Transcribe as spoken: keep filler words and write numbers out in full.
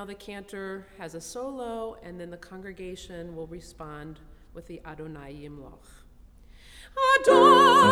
the cantor has a solo, and then the congregation will respond with the Adonai Yimloch. Adonai